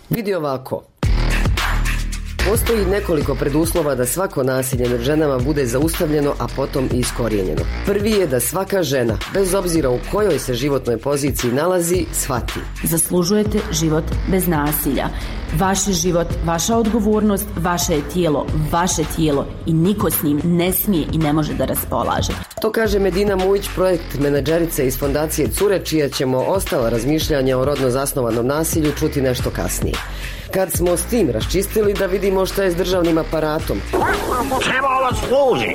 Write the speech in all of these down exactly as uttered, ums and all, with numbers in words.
Vidi ovako. Postoji nekoliko preduslova da svako nasilje nad ženama bude zaustavljeno, a potom i iskorijenjeno. Prvi je da svaka žena, bez obzira u kojoj se životnoj poziciji nalazi, shvati. Zaslužujete život bez nasilja. Vaš je život, vaša odgovornost, vaše je tijelo, vaše tijelo i niko s njim ne smije i ne može da raspolaže. To kaže Medina Mujić, projekt menadžerice iz fondacije Cure, čija ćemo ostala razmišljanja o rodno zasnovanom nasilju čuti nešto kasnije. Kad smo s tim raščistili, da vidimo šta je s državnim aparatom. Čemu ovo služi?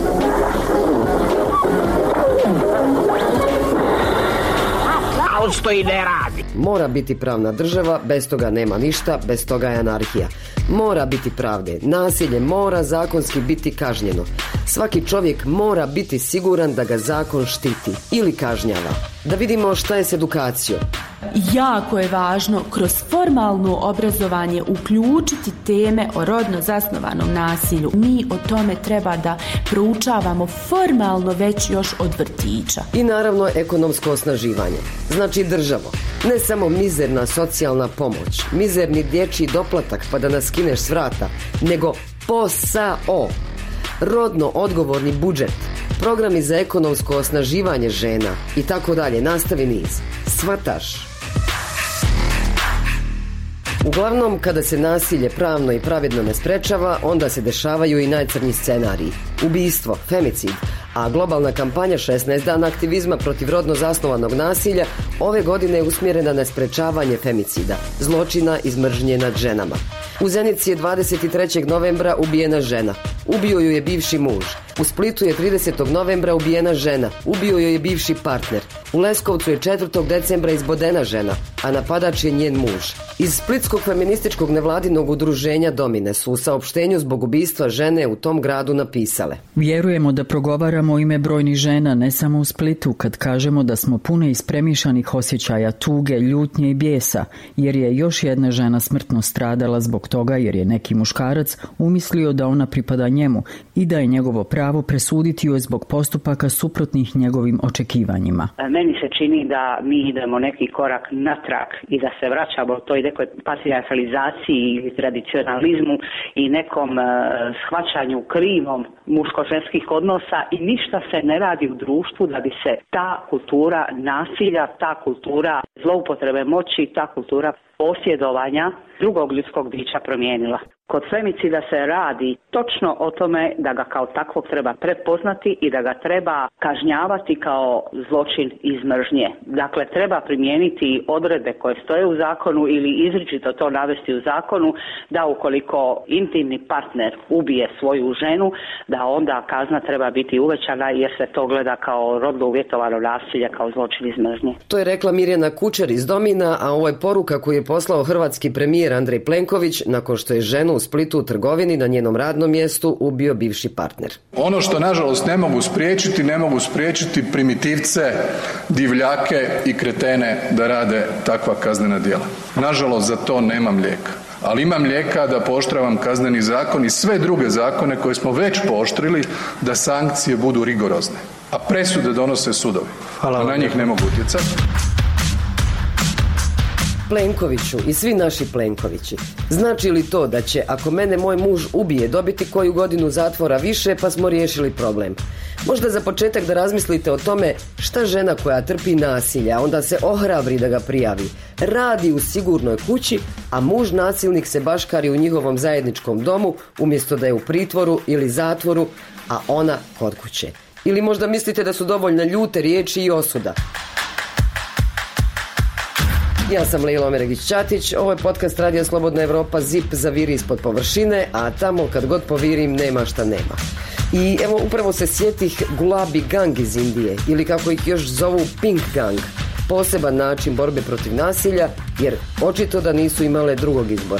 A stoji ne radi. Mora biti pravna država, bez toga nema ništa, bez toga je anarhija. Mora biti pravde, nasilje mora zakonski biti kažnjeno. Svaki čovjek mora biti siguran da ga zakon štiti ili kažnjava. Da vidimo šta je s edukacijom. Jako je važno kroz formalno obrazovanje uključiti teme o rodno zasnovanom nasilju. Mi o tome treba da proučavamo formalno već još od vrtića. I naravno ekonomsko osnaživanje. Znači državo. Ne samo mizerna socijalna pomoć, mizerni dječji doplatak pa da nas skineš s vrata, nego posao. Rodno odgovorni budžet, programi za ekonomsko osnaživanje žena i tako dalje, nastavi niz. Svataš? Uglavnom, kada se nasilje pravno i pravedno ne sprečava, onda se dešavaju i najcrnji scenariji. Ubistvo, femicid, a globalna kampanja šesnaest dana aktivizma protiv rodno zasnovanog nasilja ove godine je usmjerena na sprečavanje femicida, zločina iz mržnje nad ženama. U Zenici je dvadeset trećeg novembra ubijena žena. Ubio ju je bivši muž. U Splitu je tridesetog novembra ubijena žena. Ubio joj je bivši partner. U Leskovcu je četvrtog decembra izbodena žena, a napadač je njen muž. Iz splitskog feminističkog nevladinog udruženja Domine su u saopštenju zbog ubistva žene u tom gradu napisale: Vjerujemo da progovaramo u ime brojnih žena, ne samo u Splitu, kad kažemo da smo pune ispremišanih osjećaja tuge, ljutnje i bijesa, jer je još jedna žena smrtno stradala zbog toga jer je neki muškarac umislio da ona pripada njemu i da je njegovo pravo presuditi joj zbog postupaka suprotnih njegovim očekivanjima. Meni se čini da mi idemo neki korak natrag i da se vraćamo toj nekoj patrijarhalizaciji ili tradicionalizmu i nekom uh, shvaćanju krivom muško-ženskih odnosa i ništa se ne radi u društvu da bi se ta kultura nasilja, ta kultura zloupotrebe moći, ta kultura posjedovanja drugog ljudskog bića promijenila. Kod femicida se radi točno o tome da ga kao takvog treba prepoznati i da ga treba kažnjavati kao zločin iz mržnje. Dakle, treba primijeniti odredbe koje stoje u zakonu ili izričito to navesti u zakonu da ukoliko intimni partner ubije svoju ženu, da onda kazna treba biti uvećana jer se to gleda kao rodno uvjetovano nasilje, kao zločin iz mržnje. To je rekla Mirjana Kučer iz Domina, a ovo je poruka koju je poslao hrvatski premijer Andrej Plenković nakon što je ženu u Splitu u trgovini na njenom radnom mjestu ubio bivši partner. Ono što nažalost ne mogu spriječiti, ne mogu spriječiti primitivce, divljake i kretene da rade takva kaznena djela. Nažalost za to nemam lijeka. Ali imam lijeka da pooštravam kazneni zakon i sve druge zakone koje smo već pooštrili da sankcije budu rigorozne. A presude donose sudovi. A na njih ne mogu utjecati. Plenkoviću i svi naši Plenkovići, znači li to da će, ako mene moj muž ubije, dobiti koju godinu zatvora više pa smo riješili problem? Možda za početak da razmislite o tome šta žena koja trpi nasilje, a onda se ohrabri da ga prijavi, radi u sigurnoj kući, a muž nasilnik se baškari u njihovom zajedničkom domu umjesto da je u pritvoru ili zatvoru, a ona kod kuće. Ili možda mislite da su dovoljne ljute riječi i osuda? Ja sam Lejla Omeregić-Ćatić, ovo je podcast Radija Slobodna Evropa, Zip zaviri ispod površine, a tamo kad god povirim nema šta nema. I evo upravo se sjetih Gulabi Gang iz Indije, ili kako ih još zovu Pink Gang, poseban način borbe protiv nasilja, jer očito da nisu imale drugog izbora.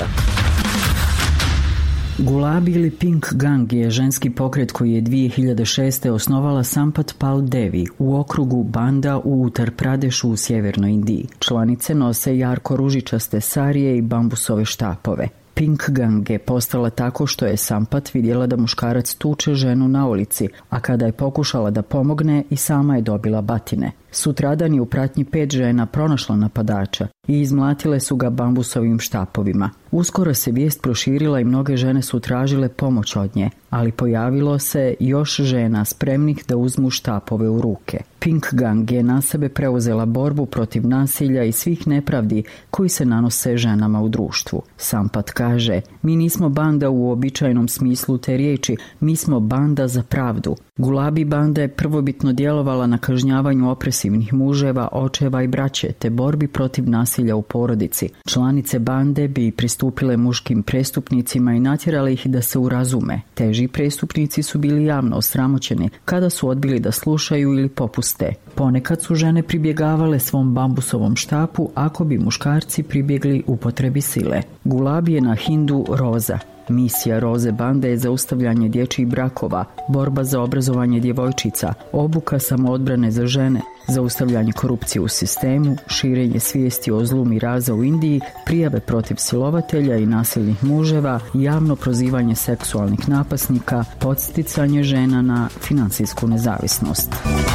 Gulabi ili Pink Gang je ženski pokret koji je dvije hiljade šeste. osnovala Sampat Pal Devi u okrugu Banda u Uttar Pradešu u sjevernoj Indiji. Članice nose jarko ružičaste sarije i bambusove štapove. Pink Gang je postala tako što je Sampat vidjela da muškarac tuče ženu na ulici, a kada je pokušala da pomogne i sama je dobila batine. Sutradan je u pratnji pet žena pronašla napadača i izmlatile su ga bambusovim štapovima. Uskoro se vijest proširila i mnoge žene su tražile pomoć od nje, ali pojavilo se još žena spremnih da uzmu štapove u ruke. Pink Gang je na sebe preuzela borbu protiv nasilja i svih nepravdi koji se nanose ženama u društvu. Sampat kaže, mi nismo banda u običajnom smislu te riječi, mi smo banda za pravdu. Gulabi banda je prvobitno djelovala na kažnjavanju opresivnih muževa, očeva i braće, te borbi protiv nasilja u porodici. Članice bande bi pristupile muškim prestupnicima i natjerale ih da se urazume. Teži prestupnici su bili javno osramoćeni kada su odbili da slušaju ili popuste. Ponekad su žene pribjegavale svom bambusovom štapu ako bi muškarci pribjegli upotrebi sile. Gulabi je na hindu roza. Misija Roze bande je zaustavljanje dječjih brakova, borba za obrazovanje djevojčica, obuka samoodbrane za žene, zaustavljanje korupcije u sistemu, širenje svijesti o zlu miraza u Indiji, prijave protiv silovatelja i nasilnih muževa, javno prozivanje seksualnih napasnika, podsticanje žena na financijsku nezavisnost.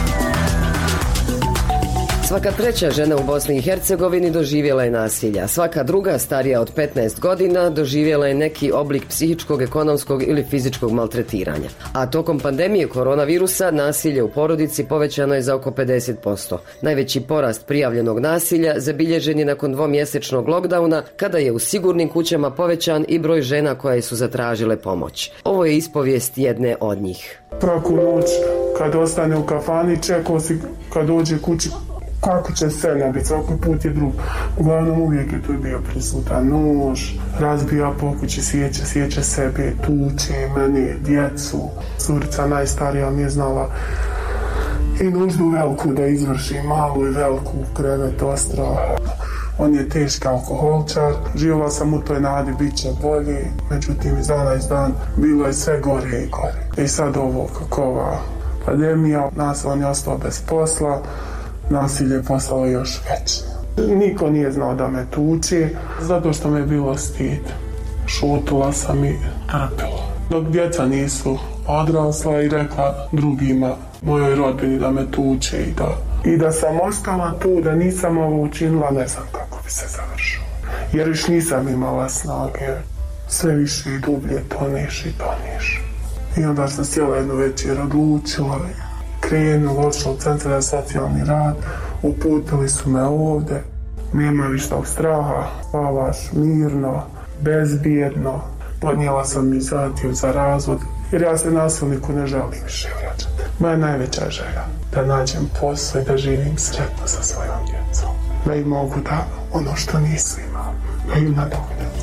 Svaka treća žena u Bosni i Hercegovini doživjela je nasilja. Svaka druga, starija od petnaest godina, doživjela je neki oblik psihičkog, ekonomskog ili fizičkog maltretiranja. A tokom pandemije koronavirusa nasilje u porodici povećano je za oko pedeset posto. Najveći porast prijavljenog nasilja zabilježen je nakon dvomjesečnog lockdowna, kada je u sigurnim kućama povećan i broj žena koje su zatražile pomoć. Ovo je ispovijest jedne od njih. Praku noć, kad ostane u kafani, čekao si kad dođe kući kako će scena biti, svaki put je drug. Uglavnom uvijek je tu bio prisutan nož, razbija po kući, sjeća, sjeća sebe, tuče meni, djecu. Curica najstarija mi je znala i nuždu veliku da izvrši, malu i veliku u krevet ostra. On je teški alkoholčar, živjela sam u toj nadi, bit će bolje, međutim iz dana iz dan bilo je sve gore i gore. I sad ovo kako ova pandemija, nas on je ostao bez posla, nasilje je postalo još veće. Niko nije znao da me tuče, zato što me je bilo stid. Šutila sam i trpila. Dok djeca nisu odrasla i rekla drugima, mojoj rodbini da me tuče i da, i da sam ostala tu, da nisam ovo učinila, ne znam kako bi se završilo. Jer još nisam imala snage. Sve više i dublje toneš i toneš. I onda sam sjela jednu večer, odlučila, krenula, odšla u centar za socijalni rad, uputili su me ovdje, nema više tog straha, spavaš mirno, bezbjedno, podnijela sam mi zahtjev za razvod, jer ja se nasilniku ne želim više vraćati. Moja najveća želja, da nađem posao i da živim sretno sa svojom djecom, da im mogu da ono što nisu imali, da im nadoknem.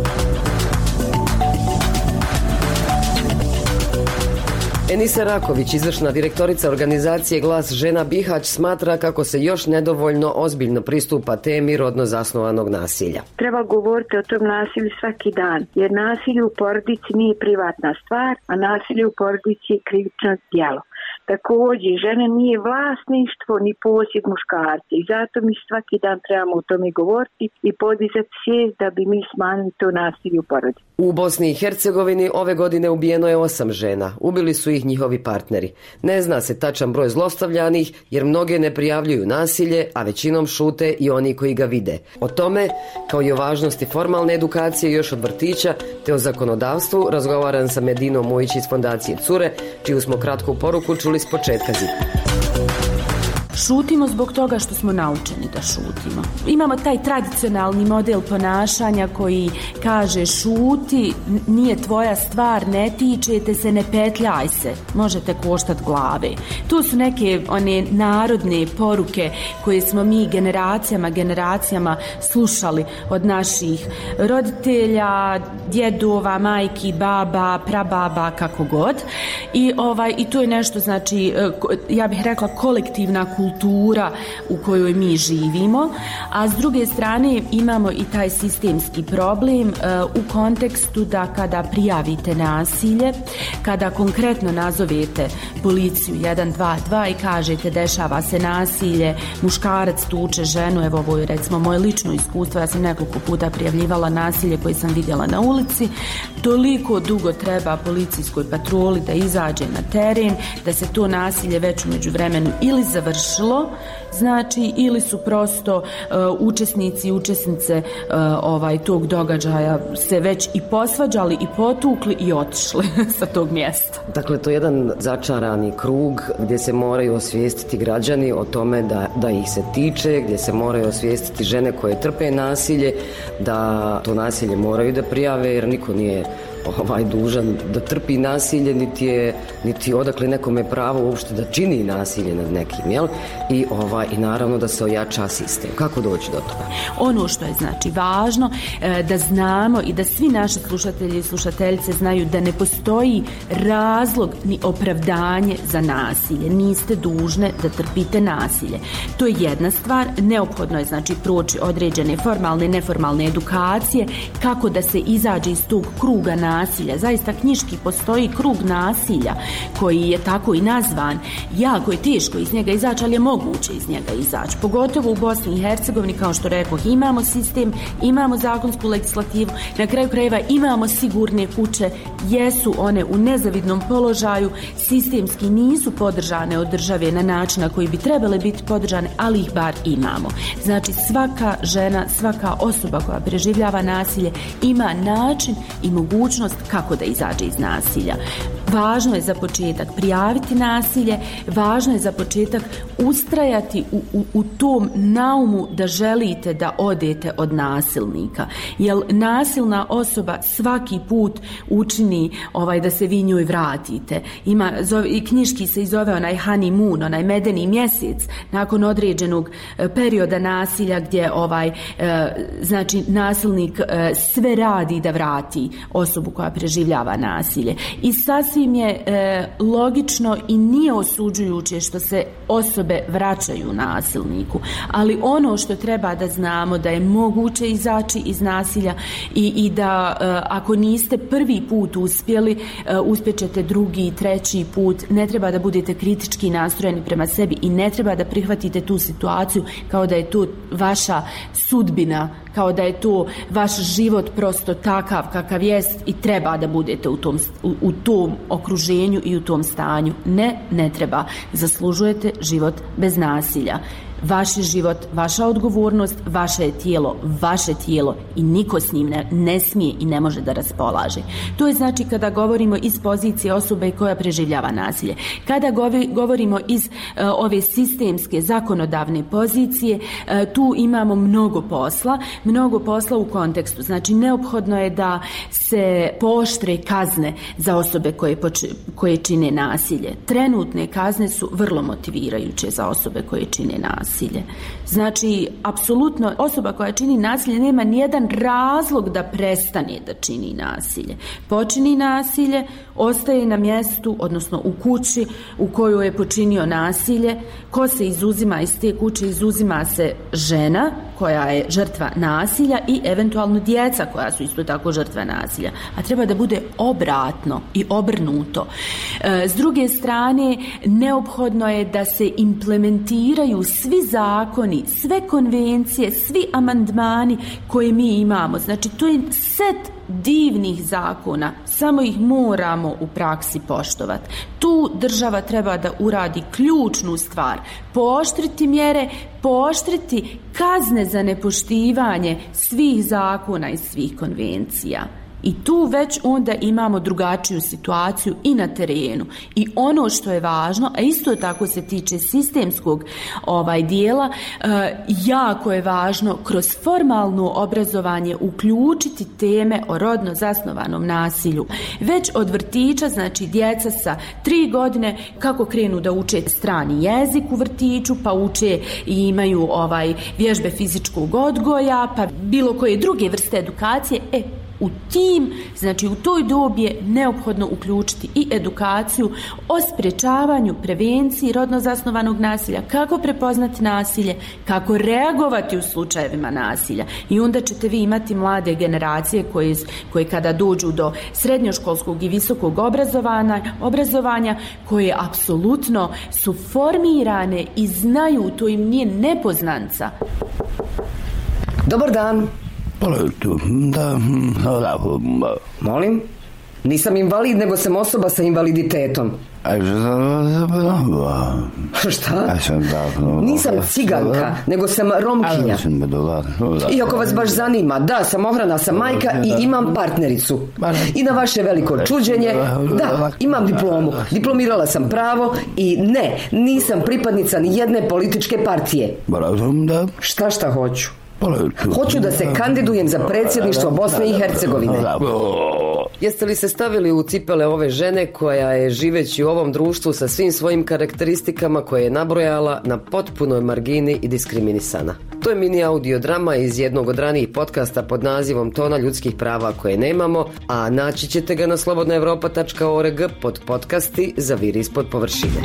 Enisa Raković, izvršna direktorica organizacije Glas žena Bihać, smatra kako se još nedovoljno ozbiljno pristupa temi rodno zasnovanog nasilja. Treba govoriti o tom nasilju svaki dan, jer nasilje u porodici nije privatna stvar, a nasilje u porodici je krivično djelo. Također, žena nije vlasništvo ni posjed muškarca i zato mi svaki dan trebamo o tome govoriti i podizati svijest da bi mi smanjili to nasilje u porodici. U Bosni i Hercegovini ove godine ubijeno je osam žena. Ubili su ih njihovi partneri. Ne zna se tačan broj zlostavljanih jer mnoge ne prijavljuju nasilje, a većinom šute i oni koji ga vide. O tome, kao i o važnosti formalne edukacije još od vrtića, te o zakonodavstvu, razgovaram sa Medinom Mujić iz fondacije Cure, čiju smo kratku poruku čuli s početka zida. Šutimo zbog toga što smo naučeni da šutimo. Imamo taj tradicionalni model ponašanja koji kaže šuti, nije tvoja stvar, ne tičete se, ne petljaj se, možete koštati glave. Tu su neke one narodne poruke koje smo mi generacijama, generacijama slušali od naših roditelja, djedova, majki, baba, prababa, kako god. I, ovaj, i to je nešto, znači, ja bih rekla kolektivna kultura kultura u kojoj mi živimo, a s druge strane imamo i taj sistemski problem uh, u kontekstu da kada prijavite nasilje, kada konkretno nazovete policiju jedan dva dva i kažete dešava se nasilje, muškarac tuče ženu, evo ovo je recimo moje lično iskustvo, ja sam nekoliko puta prijavljivala nasilje koje sam vidjela na ulici, toliko dugo treba policijskoj patroli da izađe na teren, da se to nasilje već u međuvremenu ili završi završilo, znači ili su prosto uh, učesnici i učesnice uh, ovaj, tog događaja se već i posvađali i potukli i otišli sa tog mjesta. Dakle, to je jedan začarani krug gdje se moraju osvijestiti građani o tome da, da ih se tiče, gdje se moraju osvijestiti žene koje trpe nasilje, da to nasilje moraju da prijave jer niko nije ovaj dužan da trpi nasilje, niti je niti odakle nekome pravo uopšte da čini nasilje nad nekim, jel? I ovaj i naravno da se ojača sistem. Kako doći do toga? Ono što je znači važno e, da znamo i da svi naši slušatelji i slušateljice znaju da ne postoji razlog ni opravdanje za nasilje. Niste dužne da trpite nasilje. To je jedna stvar. Neophodno je znači proći određene formalne i neformalne edukacije kako da se izađe iz tog kruga nasilja. Zaista knjiški postoji krug nasilja koji je tako i nazvan. Jako je teško iz njega izaći, ali je moguće iz njega izaći. Pogotovo u Bosni i Hercegovini, kao što rekoh, imamo sistem, imamo zakonsku legislativu, na kraju krajeva imamo sigurne kuće, jesu one u nezavidnom položaju, sistemski nisu podržane od države na način na koji bi trebale biti podržane, ali ih bar imamo. Znači svaka žena, svaka osoba koja preživljava nasilje ima način i mogućnost kako da izađe iz nasilja. Važno je za početak prijaviti nasilje, važno je za početak ustrajati u, u, u tom naumu da želite da odete od nasilnika. Jer nasilna osoba svaki put učini ovaj, da se vi njoj vratite. Ima, zove, i knjiški se i zove onaj honeymoon, onaj medeni mjesec, nakon određenog e, perioda nasilja gdje ovaj, e, znači nasilnik e, sve radi da vrati osobu koja preživljava nasilje. I sasvim je e, logično i nije osuđujuće što se osobe vraćaju nasilniku, ali ono što treba da znamo da je moguće izaći iz nasilja i, i da e, ako niste prvi put uspjeli, e, uspjećete drugi i treći put. Ne treba da budete kritički nastrojeni prema sebi i ne treba da prihvatite tu situaciju kao da je to vaša sudbina, kao da je to vaš život prosto takav kakav jest i treba da budete u tom, u, u tom okruženju i u tom stanju. Ne, ne treba. Zaslužujete život bez nasilja. Vaš je život, vaša odgovornost, vaše je tijelo, vaše tijelo i niko s njim ne, ne smije i ne može da raspolaže. To je znači kada govorimo iz pozicije osobe koja preživljava nasilje. Kada govorimo iz uh, ove sistemske zakonodavne pozicije, uh, tu imamo mnogo posla, mnogo posla u kontekstu. Znači neophodno je da se pooštre kazne za osobe koje, poč- koje čine nasilje. Trenutne kazne su vrlo motivirajuće za osobe koje čine nasilje. Nasilje. Znači, apsolutno osoba koja čini nasilje nema nijedan razlog da prestane da čini nasilje. Počini nasilje, ostaje na mjestu, odnosno u kući u kojoj je počinio nasilje. Ko se izuzima iz te kuće? Izuzima se žena koja je žrtva nasilja i eventualno djeca koja su isto tako žrtva nasilja. A treba da bude obratno i obrnuto. E, s druge strane, neophodno je da se implementiraju svi zakoni, sve konvencije, svi amandmani koje mi imamo. Znači, to je set divnih zakona, samo ih moramo u praksi poštovati. Tu država treba da uradi ključnu stvar, pooštriti mjere, pooštriti kazne za nepoštivanje svih zakona i svih konvencija. I tu već onda imamo drugačiju situaciju i na terenu. I ono što je važno, a isto tako se tiče sistemskog ovaj dijela, e, jako je važno kroz formalno obrazovanje uključiti teme o rodno zasnovanom nasilju. Već od vrtića, znači djeca sa tri godine, kako krenu da uče strani jezik u vrtiću, pa uče i imaju ovaj vježbe fizičkog odgoja, pa bilo koje druge vrste edukacije, e, u tim, znači u toj dobi je neophodno uključiti i edukaciju o sprječavanju, prevenciji rodno zasnovanog nasilja, kako prepoznati nasilje, kako reagovati u slučajevima nasilja. I onda ćete vi imati mlade generacije koje, koje kada dođu do srednjoškolskog i visokog obrazovanja, obrazovanja koje apsolutno su formirane i znaju, to im nije nepoznanca. Dobar dan. Da, da, Molim? Nisam invalid, nego sam osoba sa invaliditetom. Šta? Nisam ciganka, nego sam Romkinja. Iako vas baš zanima, da, sam ohrana, sam majka i imam partnericu. I na vaše veliko čuđenje, da, imam diplomu. Diplomirala sam pravo i ne, nisam pripadnica ni jedne političke partije. Šta šta hoću? Hoću da se kandidujem za predsjedništvo Bosne i Hercegovine. Jeste li se stavili u cipele ove žene koja je, živeći u ovom društvu sa svim svojim karakteristikama koje je nabrojala, na potpunoj margini i diskriminisana? To je mini audio drama iz jednog od ranijih podcasta pod nazivom Tona ljudskih prava koje nemamo, a naći ćete ga na slobodna evropa tačka org pod podcasti Zaviri ispod površine.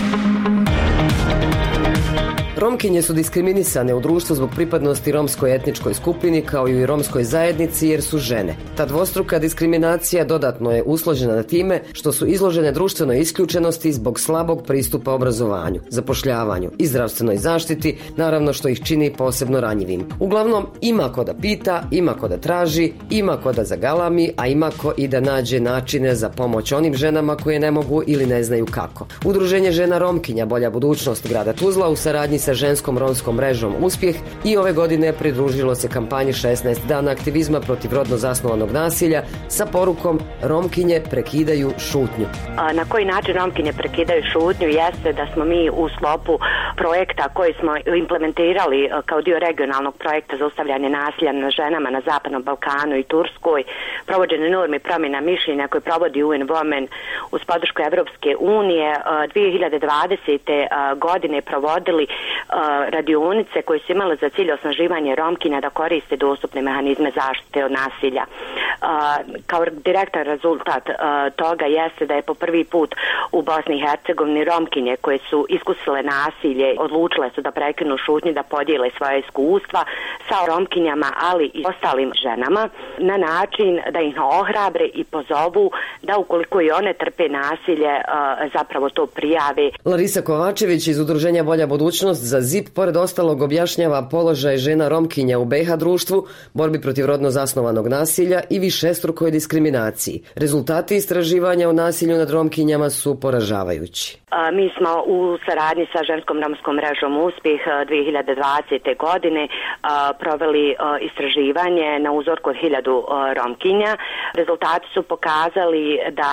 Romkinje su diskriminisane u društvu zbog pripadnosti romskoj etničkoj skupini kao i u romskoj zajednici jer su žene. Ta dvostruka diskriminacija dodatno je usložena time što su izložene društvenoj isključenosti zbog slabog pristupa obrazovanju, zapošljavanju i zdravstvenoj zaštiti, naravno što ih čini posebno ranjivim. Uglavnom, ima ko da pita, ima ko da traži, ima ko da zagalami, a ima ko i da nađe načine za pomoć onim ženama koje ne mogu ili ne znaju kako. Udruženje žena Romkinja Bolja budućnost grada Tuzla u saradnji sa ženskom romskom mrežom Uspjeh i ove godine pridružilo se kampanji šesnaest dana aktivizma protiv rodno zasnovanog nasilja sa porukom Romkinje prekidaju šutnju. A na koji način Romkinje prekidaju šutnju jeste da smo mi u sklopu projekta koji smo implementirali kao dio regionalnog projekta za zaustavljanje nasilja na ženama na Zapadnom Balkanu i Turskoj, provođenje normi promjena mišljenja koje provodi U N Women uz podršku Evropske unije dvije hiljade dvadesete godine provodili radionice koje su imale za cilj osnaživanje Romkinja da koriste dostupne mehanizme zaštite od nasilja. Kao direktan rezultat toga jeste da je po prvi put u Bosni i Hercegovini Romkinje koje su iskusile nasilje odlučile su da prekinu šutnju, da podijele svoje iskustva sa Romkinjama, ali i ostalim ženama na način da ih ohrabre i pozovu da ukoliko i one trpe nasilje zapravo to prijave. Larisa Kovačević iz Udruženja Bolja budućnost za Z I P pored ostalog objašnjava položaj žena Romkinja u B i H društvu, borbi protiv rodno zasnovanog nasilja i višestrukoj diskriminaciji. Rezultati istraživanja o nasilju nad Romkinjama su poražavajući. Mi smo u saradnji sa ženskom romskom mrežom Uspjeh dvije hiljade dvadesete godine proveli istraživanje na uzorku od hiljadu Romkinja. Rezultati su pokazali da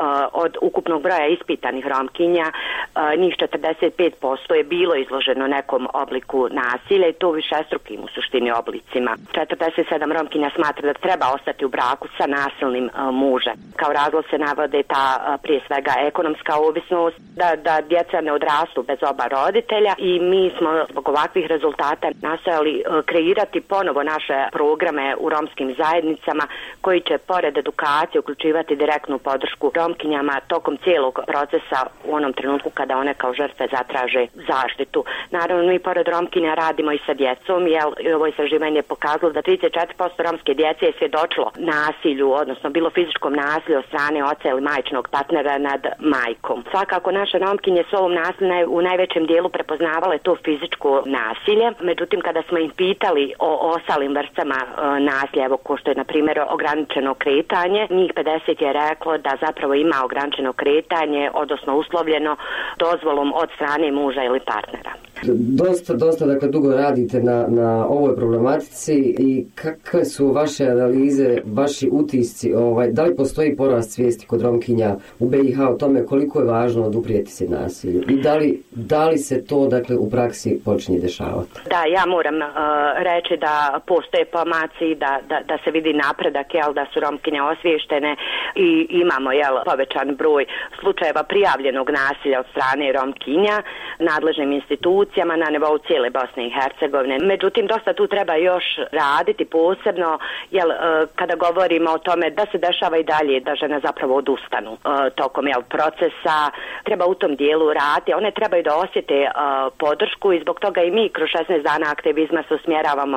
od ukupnog broja ispitanih Romkinja njih četrdeset pet posto je bilo izloženo nekom obliku nasilja i to višestrukim u suštini oblicima. četrdeset sedam Romkinja smatra da treba ostati u braku sa nasilnim mužem. Kao razlog se navode ta prije svega ekonomska ovisnost, da da djeca ne odrastu bez oba roditelja i mi smo zbog ovakvih rezultata nastojali kreirati ponovo naše programe u romskim zajednicama koji će pored edukacije uključivati direktnu podršku Romkinjama tokom cijelog procesa u onom trenutku kada one kao žrtve zatraže zaštitu. Naravno, mi pored Romkinja radimo i sa djecom, jer ovo istraživanje je pokazalo da trideset četiri posto romske djece je svjedočilo nasilju, odnosno bilo fizičkom nasilju od strane oca ili majčinog partnera nad majkom. Svakako naše Romkinje su ovom nasilju u najvećem dijelu prepoznavale to fizičko nasilje, međutim kada smo im pitali o ostalim vrstama e, nasilja, evo ko što je na primjer ograničeno kretanje, njih pedeset je reklo da zapravo ima ograničeno kretanje, odnosno uslovljeno dozvolom od strane muža ili partnera. Dosta, dosta, dakle, dugo radite na, na ovoj problematici i kakve su vaše analize, vaši utisci, ovaj, da li postoji porast svijesti kod Romkinja u B i H o tome koliko je važno oduprijeti se nasilju i da li, da li se to, dakle, u praksi počinje dešavati? Da, ja moram uh, reći da postoje pomaci, da, da, da se vidi napredak, jel, da su Romkinje osviještene i imamo, jel, povećan broj slučajeva prijavljenog nasilja od strane Romkinja nadležnim institucijama na nivou cijele Bosne i Hercegovine. Međutim, dosta tu treba još raditi posebno, jel, kada govorimo o tome da se dešava i dalje da žene zapravo odustanu tokom, jel, procesa, treba u tom dijelu raditi. One trebaju da osjete podršku i zbog toga i mi kroz šesnaest dana aktivizma se usmjeravamo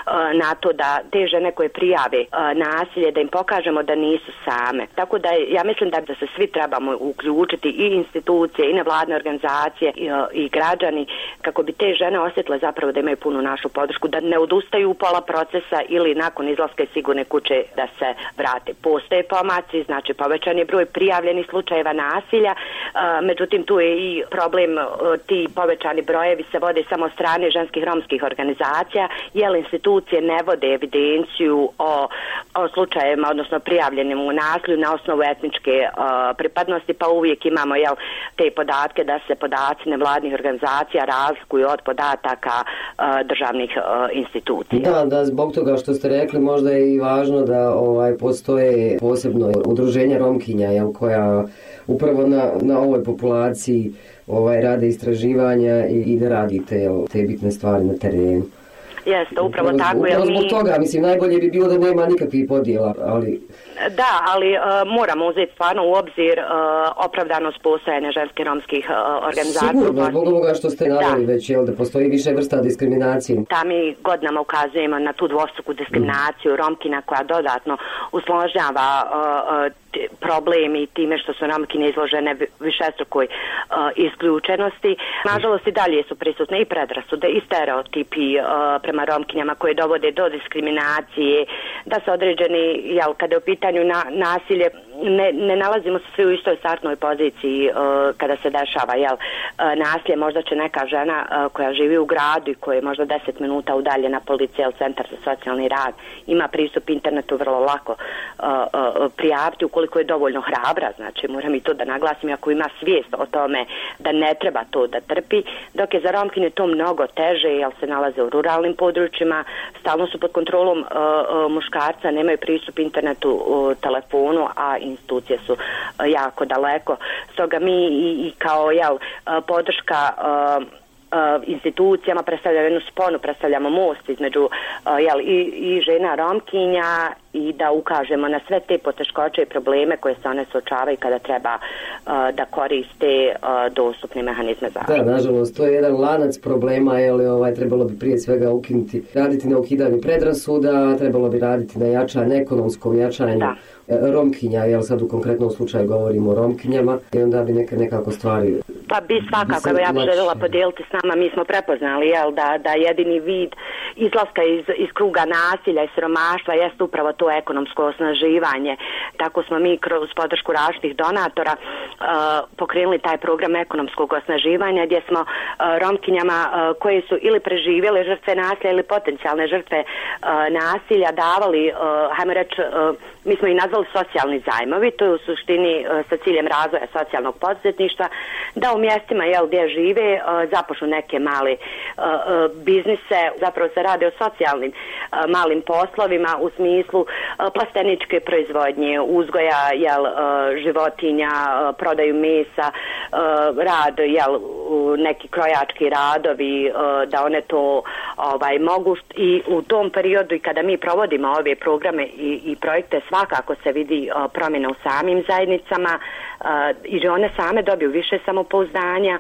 na to da te žene koje prijave nasilje, da im pokažemo da nisu same. Tako da ja mislim da, da se svi trebamo uključiti, i institucije, i nevladne organizacije, i, i građani, kako bi te žene osjetile zapravo da imaju punu našu podršku, da ne odustaju u pola procesa ili nakon izlaska iz sigurne kuće da se vrate. Postoje pomaci, znači povećan je broj prijavljenih slučajeva nasilja, međutim tu je i problem, ti povećani brojevi se vode samo od strane ženskih romskih organizacija, jer institucije ne vode evidenciju o, o slučajevima, odnosno prijavljenim u nasilju na osnovu etničke uh, pripadnosti, pa uvijek imamo jel, te podatke da se podaci nevladnih organizacija razlikuju od podataka uh, državnih uh, institucija. Da, da, zbog toga što ste rekli, možda je i važno da ovaj postoje posebno udruženja Romkinja, jel, koja upravo na, na ovoj populaciji ovaj, rade istraživanja i, i da radite jel, te bitne stvari na terenu. Jeste, upravo, upravo tako. Upravo zbog mi... toga, mislim, najbolje bi bilo da nema nikakvih podjela, ali... Da, ali uh, moramo uzeti stvarno u obzir uh, opravdanost postojanja ženskih romskih uh, organizacija. Sigurno, zbog ovoga što ste naveli već, jel, da postoji više vrsta diskriminacije. Da, mi godinama ukazujemo na tu dvostruku diskriminaciju mm. Romkina koja dodatno usložnjava uh, uh, problemi time što su Romkine izložene višestrukoj uh, isključenosti. Nažalost i dalje su prisutne i predrasude i stereotipi uh, prema Romkinjama koje dovode do diskriminacije, da se određeni, jel, kada je u pitanju na, nasilje, ne, ne nalazimo se svi u istoj startnoj poziciji uh, kada se dešava jel, uh, nasilje. Možda će neka žena uh, koja živi u gradu i koja je možda deset minuta udaljena policija ili centar za socijalni rad, ima pristup internetu vrlo lako uh, uh, prijaviti ukoliko je dovoljno hrabra, znači moram i to da naglasim, ako ima svijest o tome da ne treba to da trpi, dok je za Romkinje to mnogo teže jer se nalaze u ruralnim područjima, stalno su pod kontrolom uh, uh, muškarca, nemaju pristup internetu, uh, telefonu, a institucije su uh, jako daleko. Stoga mi i, i kao jel, uh, podrška uh, Uh, institucijama predstavljamo jednu sponu, predstavljamo most između uh, jel, i, i žena Romkinja i da ukažemo na sve te poteškoće i probleme koje se one suočavaju kada treba uh, da koriste uh, dostupne mehanizme zaštite. Da, nažalost, to je jedan lanac problema, jel, ovaj, trebalo bi prije svega ukinuti, raditi na ukidanju predrasuda, trebalo bi raditi na jačanju, ekonomskom jačanju da. Romkinja, jel sad u konkretnom slučaju govorimo o Romkinjama i onda bi neke, nekako stvari... Pa bi svakako, evo ja bih željela podijeliti s nama, mi smo prepoznali jel, da, da jedini vid izlaska iz, iz kruga nasilja i siromaštva jest upravo to ekonomsko osnaživanje. Tako smo mi kroz podršku različitih donatora uh, pokrenuli taj program ekonomskog osnaživanja gdje smo uh, Romkinjama uh, koje su ili preživjele žrtve nasilja ili potencijalne žrtve uh, nasilja davali, uh, hajmo reći, uh, mi smo i nazvali socijalni zajmovi, to je u suštini uh, sa ciljem razvoja socijalnog poduzetništva, da u mjestima jel, gdje žive uh, započnu neke male uh, uh, biznise, zapravo se radi o socijalnim uh, malim poslovima u smislu uh, plasteničke proizvodnje, uzgoja jel, uh, životinja, uh, prodaju mesa, uh, rad, jel, uh, neki krojački radovi, uh, da one to ovaj, mogu i u tom periodu i kada mi provodimo ove programe i, i projekte svakako se vidi uh, promjena u samim zajednicama uh, i one same dobiju više samopouzdanja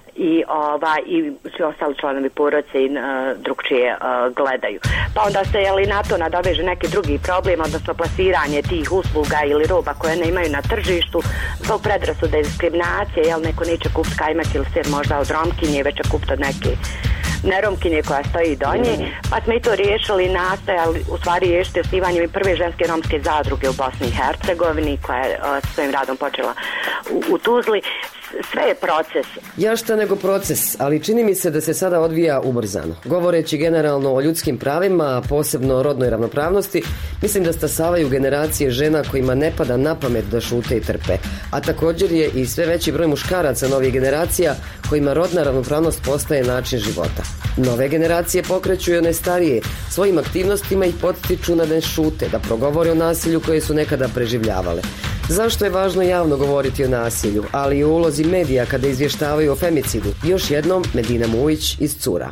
i ovaj i svi ostali članovi porodice i uh, drugčije uh, gledaju. Pa onda se jeli na to nadoveže neki drugi problem, odnosno plasiranje tih usluga ili roba koje ne imaju na tržištu zbog predrasude i diskriminacije, jel neko neće kupiti kajmak ili sir možda od Romkinje, već će kupiti od neke neromkinje koja stoji do nje, pa smo i to riješili i nastojali u stvari riješiti osnivanjem i prve ženske romske zadruge u Bosni i Hercegovini koja je uh, svojim radom počela u, u Tuzli. Sve je proces. Ja šta nego proces, ali čini mi se da se sada odvija ubrzano. Govoreći generalno o ljudskim pravima, posebno o rodnoj ravnopravnosti, mislim da stasavaju generacije žena kojima ne pada na pamet da šute i trpe. A također je i sve veći broj muškaraca novih generacija kojima rodna ravnopravnost postaje način života. Nove generacije pokreću i one starije, svojim aktivnostima ih potiču na ne šute, da progovore o nasilju koje su nekada preživljavale. Zašto je važno javno govoriti o nasilju, ali i o ulozi medija kada izvještavaju o femicidu? Još jednom, Medina Mujić iz Cura.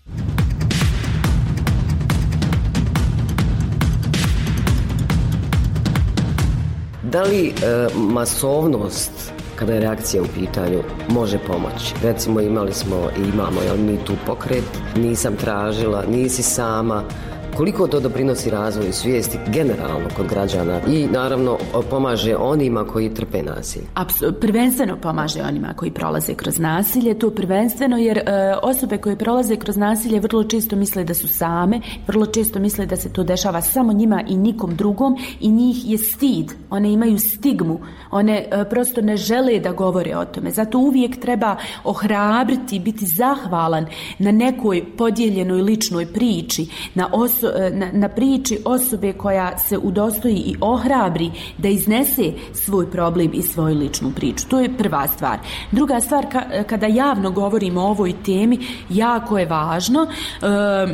Da li e, masovnost, kada je reakcija u pitanju, može pomoći? Recimo imali smo i imamo, jel, mi tu pokret, nisam tražila, nisi sama, Koliko to doprinosi razvoju svijesti generalno kod građana i naravno pomaže onima koji trpe nasilje? Apsu, prvenstveno pomaže onima koji prolaze kroz nasilje, to prvenstveno jer e, osobe koje prolaze kroz nasilje vrlo često misle da su same, vrlo često misle da se to dešava samo njima i nikom drugom i njih je stid, one imaju stigmu, one e, prosto ne žele da govore o tome, zato uvijek treba ohrabriti, biti zahvalan na nekoj podijeljenoj ličnoj priči, na, oso, na, na priči osobe koja se udostoji i ohrabri da iznese svoj problem i svoju ličnu priču. To je prva stvar. Druga stvar, ka, kada javno govorimo o ovoj temi, jako je važno e,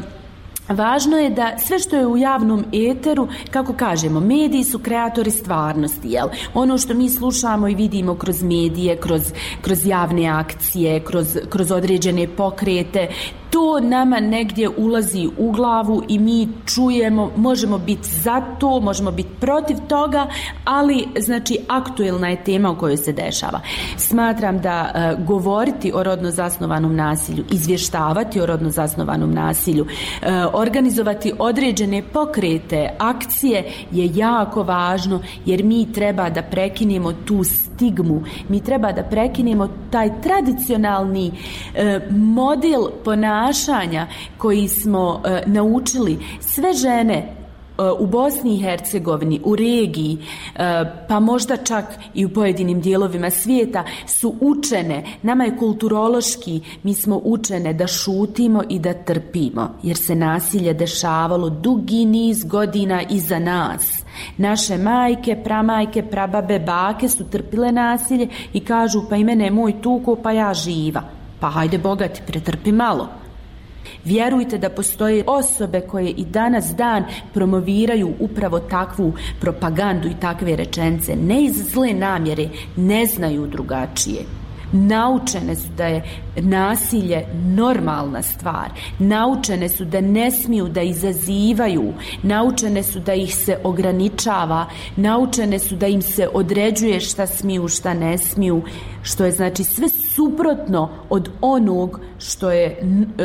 Važno je da sve što je u javnom eteru, kako kažemo, mediji su kreatori stvarnosti, jel? Ono što mi slušamo i vidimo kroz medije, kroz, kroz javne akcije, kroz, kroz određene pokrete, to nama negdje ulazi u glavu i mi čujemo, možemo biti za to, možemo biti protiv toga, ali znači aktuelna je tema o kojoj se dešava. Smatram da e, govoriti o rodno zasnovanom nasilju, izvještavati o rodno zasnovanom nasilju, e, organizovati određene pokrete, akcije je jako važno jer mi treba da prekinemo tu stigmu, mi treba da prekinemo taj tradicionalni e, model ponašanja koji smo e, naučili sve žene e, u Bosni i Hercegovini, u regiji, e, pa možda čak i u pojedinim dijelovima svijeta su učene, nama je kulturološki, mi smo učene da šutimo i da trpimo, jer se nasilje dešavalo dugi niz godina iza nas. Naše majke, pramajke, prababe, bake su trpile nasilje i kažu pa i mene je moj tuko, pa ja živa. Pa hajde bogati, pretrpi malo. Vjerujte da postoje osobe koje i danas dan promoviraju upravo takvu propagandu i takve rečenice. Ne iz zle namjere, ne znaju drugačije. Naučene su da je nasilje normalna stvar, naučene su da ne smiju da izazivaju, naučene su da ih se ograničava, naučene su da im se određuje šta smiju, šta ne smiju, što je znači sve suprotno od onog što je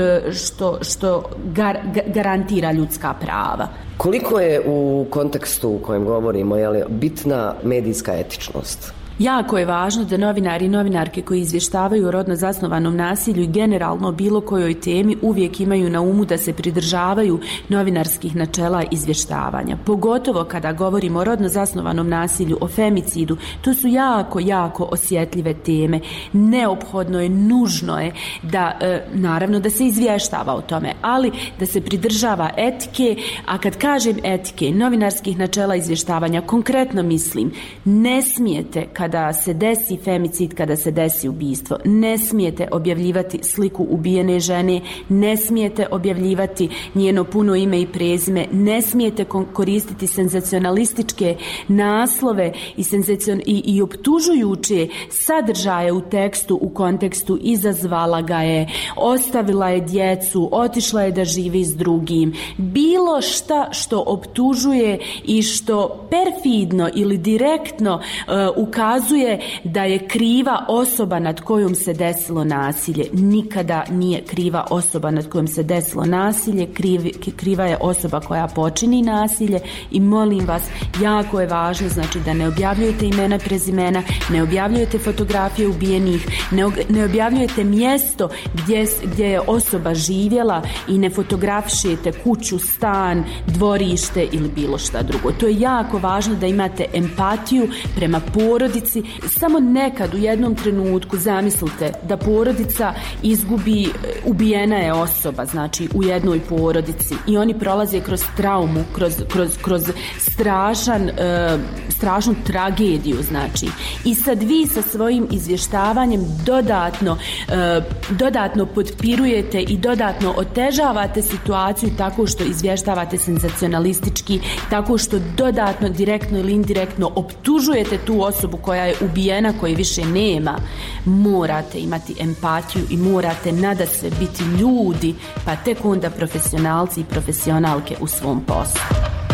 što, što gar, garantira ljudska prava. Koliko je u kontekstu u kojem govorimo, je li, bitna medijska etičnost? Jako je važno da novinari i novinarke koji izvještavaju o rodno zasnovanom nasilju i generalno bilo kojoj temi uvijek imaju na umu da se pridržavaju novinarskih načela izvještavanja. Pogotovo kada govorimo o rodno zasnovanom nasilju, o femicidu, to su jako, jako osjetljive teme. Neophodno je, nužno je da, e, naravno da se izvještava o tome, ali da se pridržava etike, a kad kažem etike, novinarskih načela izvještavanja, konkretno mislim, ne smijete kada kada se desi femicid, kada se desi ubistvo, ne smijete objavljivati sliku ubijene žene, ne smijete objavljivati njeno puno ime i prezime, ne smijete koristiti senzacionalističke naslove i, senzacion, i, i optužujuće sadržaje u tekstu, u kontekstu izazvala ga je, ostavila je djecu, otišla je da živi s drugim. Bilo šta što optužuje i što perfidno ili direktno uh, ukazuje da je kriva osoba nad kojom se desilo nasilje. Nikada nije kriva osoba nad kojom se desilo nasilje, kriv, kriva je osoba koja počini nasilje i molim vas, jako je važno znači da ne objavljujete imena, prezimena, ne objavljujete fotografije ubijenih, ne, ne objavljujete mjesto gdje, gdje je osoba živjela i ne fotografišete kuću, stan, dvorište ili bilo šta drugo. To je jako važno da imate empatiju prema porodici. Samo nekad u jednom trenutku zamislite da porodica izgubi, ubijena je osoba, znači u jednoj porodici i oni prolaze kroz traumu, kroz, kroz, kroz strašan, e, strašnu tragediju, znači. I sad vi sa svojim izvještavanjem dodatno, e, dodatno potpirujete i dodatno otežavate situaciju tako što izvještavate senzacionalistički, tako što dodatno, direktno ili indirektno optužujete tu osobu koja je ubijena, koje više nema. Morate imati empatiju i morate nadasve biti ljudi, pa tek onda profesionalci i profesionalke u svom poslu.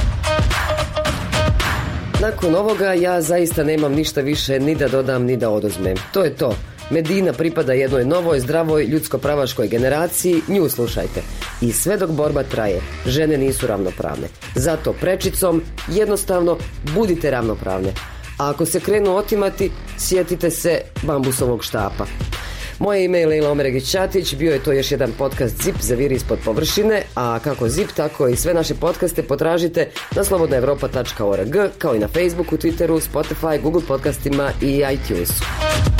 Nakon ovoga ja zaista nemam ništa više ni da dodam ni da oduzmem. To je to. Medina pripada jednoj novoj, zdravoj, ljudsko-pravaškoj generaciji. Nju slušajte. I sve dok borba traje, žene nisu ravnopravne. Zato prečicom jednostavno budite ravnopravne. A ako se krenu otimati, sjetite se bambusovog štapa. Moje ime je Lejla Omeregić-Ćatić, bio je to još jedan podcast Zip za vir ispod površine, a kako Zip, tako i sve naše podcaste potražite na slobodna europa tačka org, kao i na Facebooku, Twitteru, Spotify, Google podcastima i iTunesu.